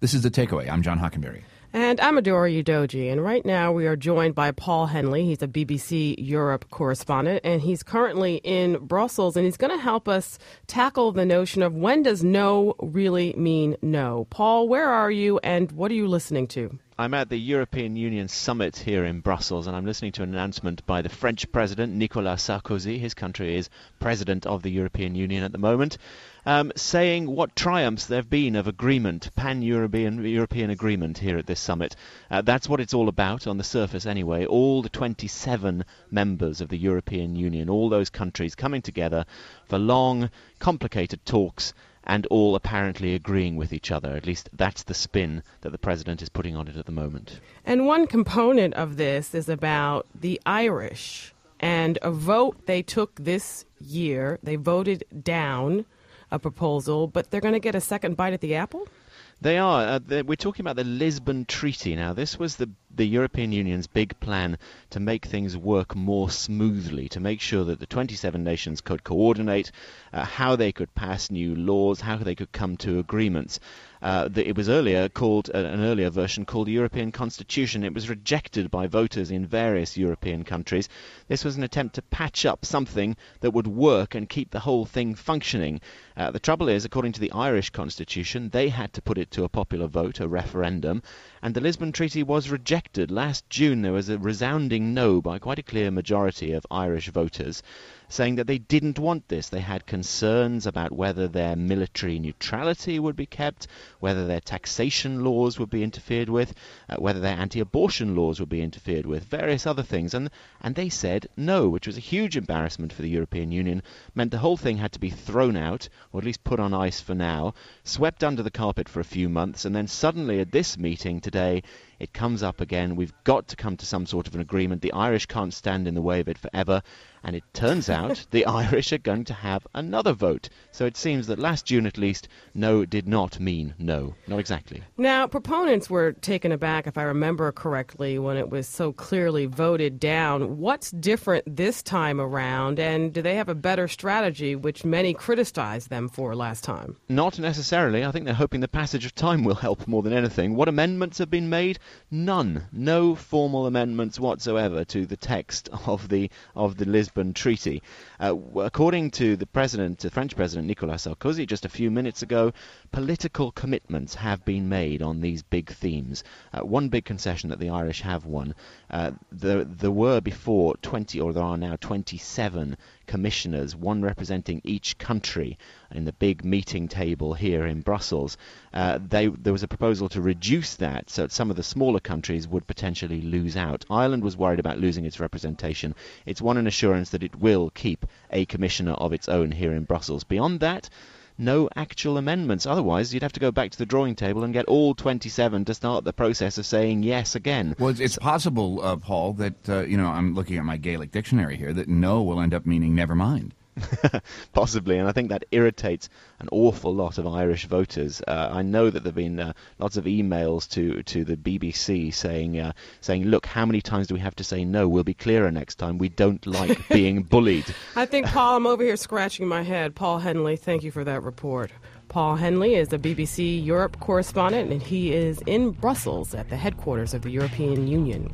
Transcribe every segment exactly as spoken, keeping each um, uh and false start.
This is The Takeaway. I'm John Hockenberry. And I'm Adora Udoji, and right now we are joined by Paul Henley. He's a B B C Europe correspondent, and he's currently in Brussels, and he's going to help us tackle the notion of when does no really mean no. Paul, where are you, and what are you listening to? I'm at the European Union summit here in Brussels, and I'm listening to an announcement by the French president, Nicolas Sarkozy. His country is president of the European Union at the moment, um, saying what triumphs there have been of agreement, pan-European European agreement here at this summit. Uh, that's what it's all about on the surface anyway. All the twenty-seven members of the European Union, all those countries coming together for long, complicated talks, and all apparently agreeing with each other. At least that's the spin that the president is putting on it at the moment. And one component of this is about the Irish and a vote they took this year. They voted down a proposal, but they're going to get a second bite at the apple? They are. Uh, we're talking about the Lisbon Treaty now. This was the the European Union's big plan to make things work more smoothly, to make sure that the twenty-seven nations could coordinate, uh, how they could pass new laws, how they could come to agreements. Uh, the, it was earlier called, uh, an earlier version called the European Constitution. It was rejected by voters in various European countries. This was an attempt to patch up something that would work and keep the whole thing functioning. Uh, the trouble is, according to the Irish Constitution, they had to put it to a popular vote, a referendum, and the Lisbon Treaty was rejected. Last June there was a resounding no by quite a clear majority of Irish voters, saying that they didn't want this. They had concerns about whether their military neutrality would be kept, whether their taxation laws would be interfered with, uh, whether their anti-abortion laws would be interfered with, various other things. And and they said no, which was a huge embarrassment for the European Union, meant the whole thing had to be thrown out, or at least put on ice for now, swept under the carpet for a few months, and then suddenly at this meeting today, it comes up again. We've got to come to some sort of an agreement. The Irish can't stand in the way of it forever. And it turns out the Irish are going to have another vote. So it seems that last June, at least, no did not mean no. Not exactly. Now, proponents were taken aback, if I remember correctly, when it was so clearly voted down. What's different this time around? And do they have a better strategy, which many criticized them for last time? Not necessarily. I think they're hoping the passage of time will help more than anything. What amendments have been made? None. No formal amendments whatsoever to the text of the of the Lisbon Treaty. Uh, according to the president, the French president Nicolas Sarkozy, just a few minutes ago, political commitments have been made on these big themes. Uh, one big concession that the Irish have won. Uh, there, there were before twenty, or there are now twenty-seven commissioners, one representing each country in the big meeting table here in Brussels. Uh, they, there was a proposal to reduce that so that some of the smaller countries would potentially lose out. Ireland was worried about losing its representation. It's won an assurance that it will keep a commissioner of its own here in Brussels. Beyond that, no actual amendments. Otherwise, you'd have to go back to the drawing table and get all twenty-seven to start the process of saying yes again. Well, it's, it's possible, uh, Paul, that, uh, you know, I'm looking at my Gaelic dictionary here, that no will end up meaning never mind. Possibly, and I think that irritates an awful lot of Irish voters. Uh, I know that there have been uh, lots of emails to, to the B B C saying, uh, saying, look, how many times do we have to say no? We'll be clearer next time. We don't like being bullied. I think, Paul, I'm over here scratching my head. Paul Henley, thank you for that report. Paul Henley is a B B C Europe correspondent, and he is in Brussels at the headquarters of the European Union.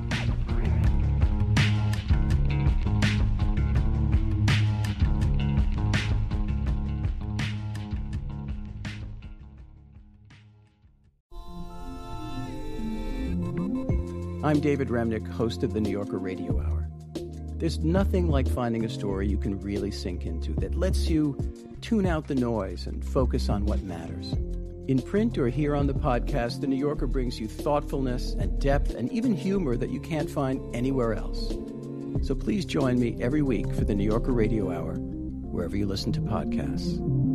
I'm David Remnick, host of the New Yorker Radio Hour. There's nothing like finding a story you can really sink into that lets you tune out the noise and focus on what matters. In print or here on the podcast, the New Yorker brings you thoughtfulness and depth and even humor that you can't find anywhere else. So please join me every week for the New Yorker Radio Hour, wherever you listen to podcasts.